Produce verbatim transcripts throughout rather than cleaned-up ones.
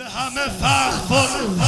همه فخر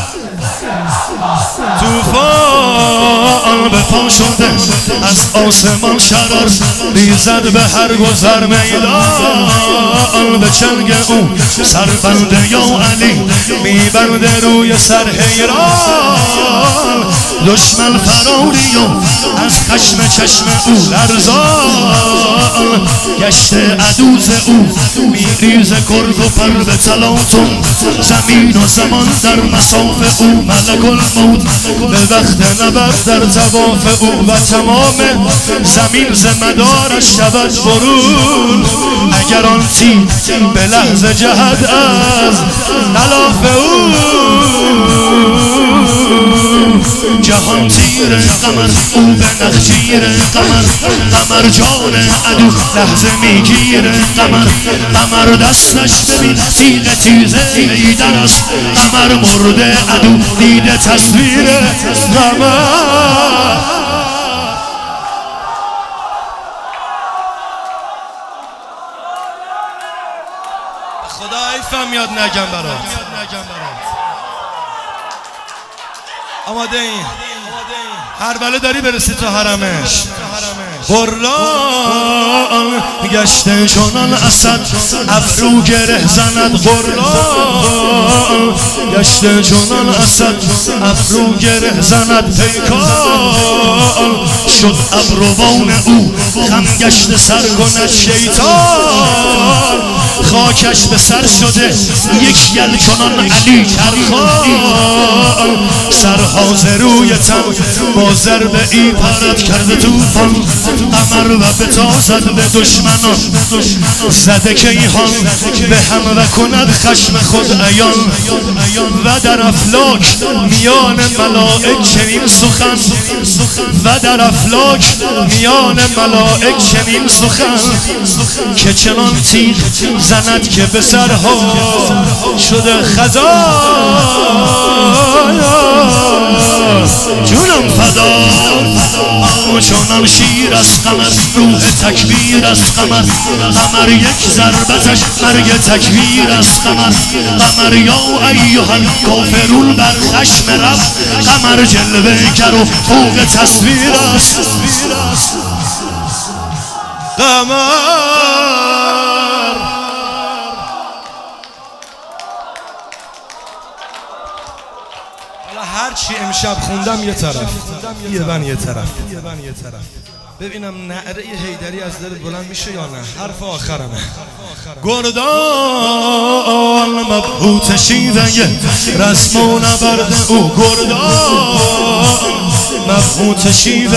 توفان به پا شده از آسمان شرار ریزد به هر گذر میدان به چنگ او سربنده یا علی میبنده روی سر حیران دشمن فراری و از خشم چشم او لرزان گشته عدوز او میریزه کرد و پر به تلاطم زمین و زمان در مساف او ملک الموت به وقت نبرد در طواف او و تمام زمین ز مدارش شود برون اگر آن تیر به لحظه جهد از غلاف او جهان تیر قمر او به نخجیر قمر قمر جان عدو لحظه میگیر قمر قمر دستش ببین تیغ تیزه ایدن است قمر مرده عدو دیده تصویر قمر خدا حیفم میاد نگم برات آماده این هر بله داری برسی تو حرمش قرآن گشته چنان اسد ابرو گره زند قرآن گشته چنان اسد ابرو گره زند پیکان شد ابروان او خم گشته سر کند شیطان خاکش به سر شده یک یل چنان علی کرخان سرها ز روی تن با ضربه ای پرد کرده طوفان قمر و بتازد به دشمنان زده کیهان به هم و کند خشم خود عیان و در افلاک میان ملائک چنین سخن و در افلاک میان ملائک چنین سخن که چنان تیغ زند که به سرها شده خزان جونم فدا چونم شیر از قمر روح تکبیر از قمر قمر یک ضربتش مرگ تکبیر از قمر قمر یا ایها الکافرون بر خشم رب قمر جلوه گر و فوق تصویر است قمر هر چی امشب خوندم یه طرف یه من یه طرف ببینم نعره حیدری از دلت بلند میشه یا نه حرف آخرمه گردان مبهوت شیوه رسم و نبرد او گردان مبهوت شیوه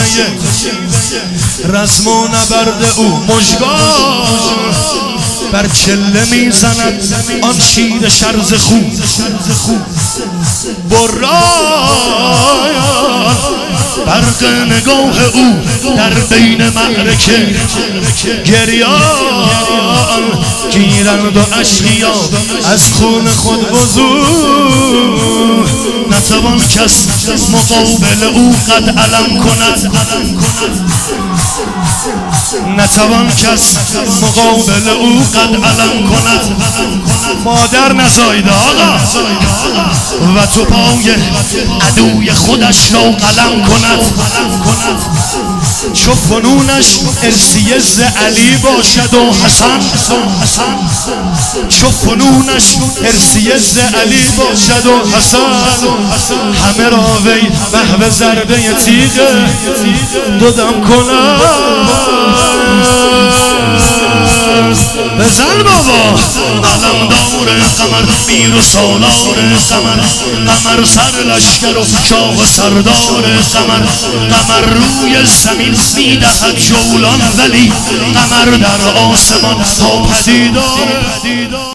رسم و نبرد او مژگان بر چله میزند آن شیر شرز خون برایان برق نگاه او در بین معرکه گریان گیرند و اشقیا از خون خود وضو نتوان کس مقابل او قد علم کند نتوان کس مقابل او قد علم کند مادر نزایده آقا و تو پای عدوی خودش را قلم کند چو فنونش ارثیه ز علی باشد و حسن چو فنونش ارثیه ز علی باشد و حسن همه را وی محو ضربه تیغ دودم کند بزن بابا علم دار قمر میر و سالار قمر قمر سر لشکر و شاه سردار قمر قمر روی زمین میدهد جولان ولی قمر در آسمان ها پدیدار